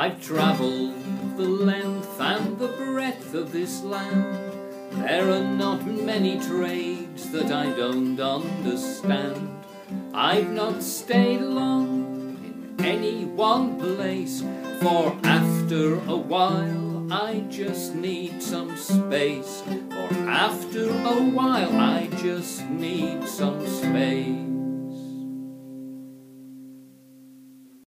I've travelled the length and the breadth of this land. There are not many trades that I don't understand. I've not stayed long in any one place, for after a while I just need some space. For after a while I just need some space.